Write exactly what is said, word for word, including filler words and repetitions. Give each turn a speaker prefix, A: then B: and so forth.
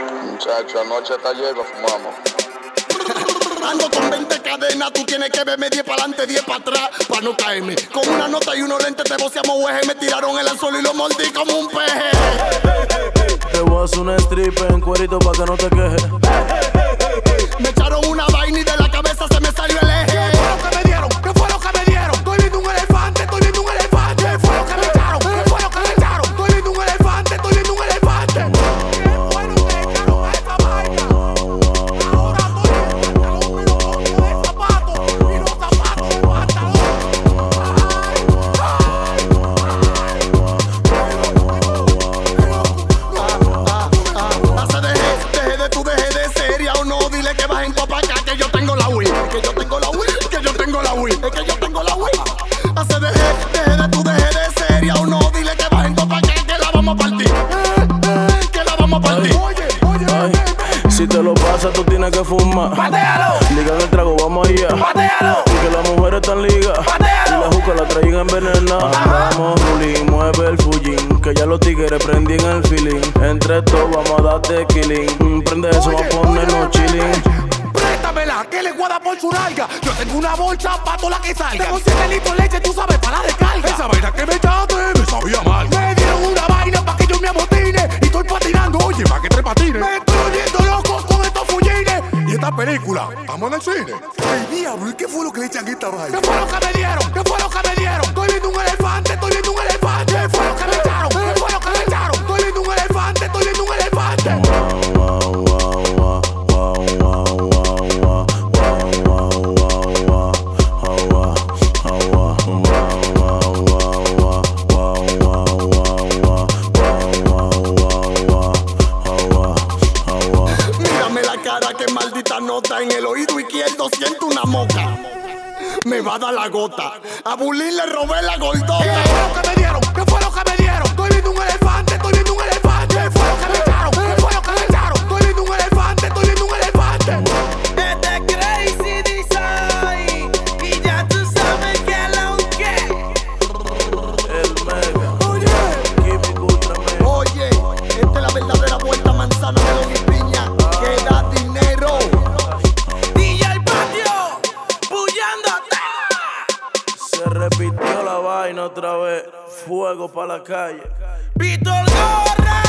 A: Muchacho, anoche hasta hierba fumamos.
B: Ando con veinte cadenas, tú tienes que verme diez para adelante, diez para atrás, para no caerme. Con una nota y unos lentes te voceamos hueje. Me tiraron el anzuelo y lo mordí como un peje.
C: Te voy a hacer un strip en cuerito pa' que no te quejes.
B: Me echaron una vaina y de la cabeza se me salió el eje.
D: ¿Qué fue lo que me dieron? ¿Qué fue lo que me dieron? Estoy viendo un elefante, estoy viendo un elefante. ¿Qué fue lo que me echaron? ¿Qué fue lo que me echaron? Estoy viendo un elefante, estoy viendo un elefante. ¿Qué fue lo que me echaron a esta vaina? Ahora estoy viendo el pantalón y los botones de zapatos y los zapatos de pantalón.
B: Hace dejé, dejé de tú, dejé de seria o no. Dile que bajen pa' acá, que yo tengo la Wii. Que yo tengo la Wii, que yo tengo la Wii. Es que yo tengo la Wii. Hace dejé, dejé de tú, dejé de seria o no. Dile que bajen pa' acá, que la vamos a partir. Que la vamos a partir.
D: Oye, oye,
C: Ay, si te lo pasas, tú tienes que fumar.
D: ¡patéalo!
C: Liga en el trago, vamos allá.
D: ¡Patéalo!
C: Y que las mujeres están ligas.
D: ¡Patéalo!
C: Y la juca la traen envenenada. Vamos, Ruli, mueve el fullín. Que ya los tigres prendí en el feeling. Entre todos vamos a darte killing. Mm, Prende eso, vamos a ponernos chilling.
D: Préstamela, que le guarda por su nalga. Yo tengo una bolsa pa' toda la que salga. Tengo siete litros de leche, tú sabes, para la descarga. Esa vaina que me echaste me sabía mal. Me dieron una vaina pa' que yo me amotine. Y estoy patinando, oye, pa' que tres patines. Me estoy volviendo loco con estos fullines. Y esta película, estamos en el cine. ¡El diablo! ¿Y qué fue lo que le echan a esta vaina? ¿Qué fue lo que me dieron? ¿Qué fue lo que me dieron? Estoy viendo un elefante, estoy viendo un elefante. ¿Qué fue lo que me echaron? ¿Qué fue lo que me echaron? Estoy viendo un elefante, estoy viendo un elefante.
B: Mírame la cara, que maldita nota. En el oído izquierdo siento una moca. Me va a dar la gota. A Bulín le robé la
D: ¿Qué
B: gordota.
D: fue lo que me dieron? ¿Qué fue lo que me dieron? Estoy viendo un elefante, estoy viendo un elefante. ¿Qué fue lo que me echaron? ¿Qué fue lo que me echaron? Estoy viendo un elefante, estoy viendo un elefante.
E: Este Crazy Design y ya tú sabes que lo que.
C: El mega.
D: Oye,
C: Químico ultra mega.
B: Oye, esta es la verdadera vuelta manzana de Don y Piña. Que da dinero.
E: D J Patio, bullándote.
C: Se repitió la vaina otra vez. Fuego pa' la calle.
E: Víctor Gorra.